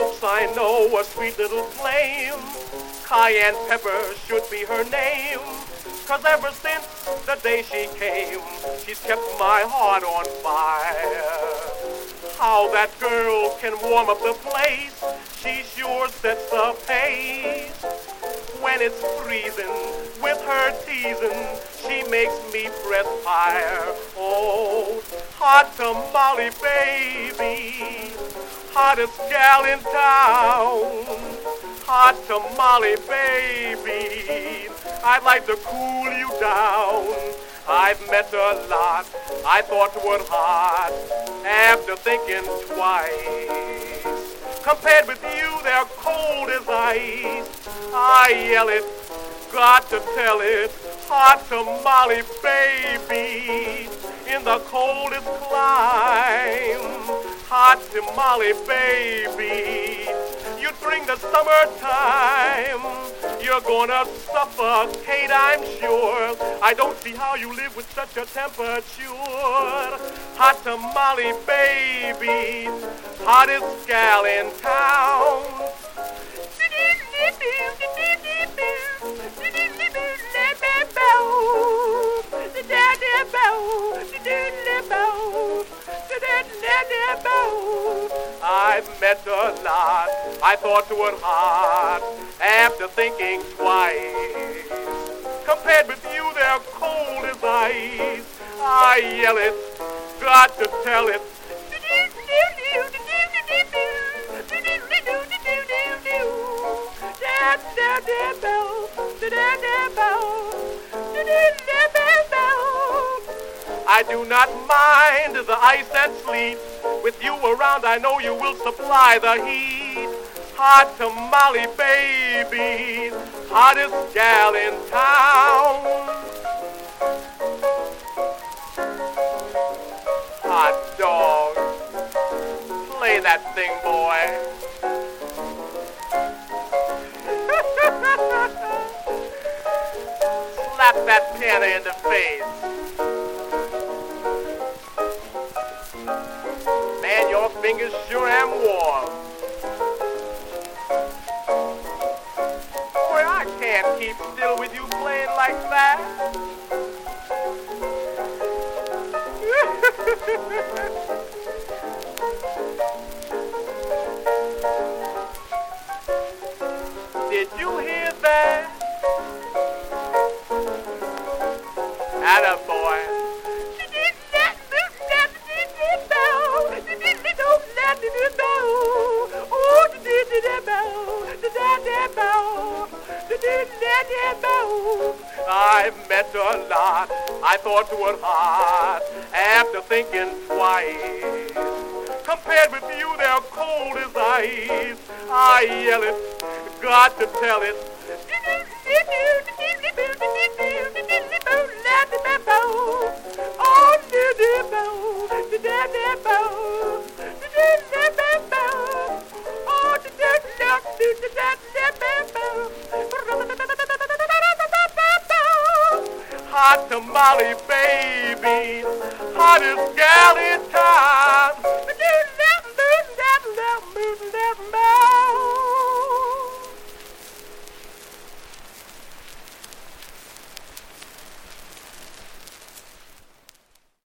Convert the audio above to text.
Folks I know, a sweet little flame. Cayenne Pepper should be her name. 'Cause ever since the day she came, she's kept my heart on fire. How that girl can warm up the place, she sure sets the pace. When it's freezing, with her teasing, she makes me perspire. Oh, hot tamale baby, hottest gal in town. Hot tamale baby, I'd like to cool you down. I've met a lot I thought were hot after thinking twice. Compared with you, they're cold as ice. I yell it, got to tell it, hot tamale baby, in the coldest clime. Hot tamale baby, you bring the summertime. You're gonna suffocate, I'm sure. I don't see how you live with such a temperature. Hot tamale baby, hottest gal in town. I've met a lot I thought were hot after thinking twice. Compared with you, they're cold as ice. I yell it, got to tell it. I do not mind the ice and sleet. With you around, I know you will supply the heat. Hot tamale baby, hottest gal in town. Hot dog, play that thing, boy. Slap that piano in the face. Man, your fingers sure am warm. Boy, I can't keep still with you playing like that. Did you hear that? Attaboy. I've met a lot I thought were hot after thinking twice. Compared with you, they're cold as ice. I yell it, got to tell it. Hot tamale baby, hottest gal in town.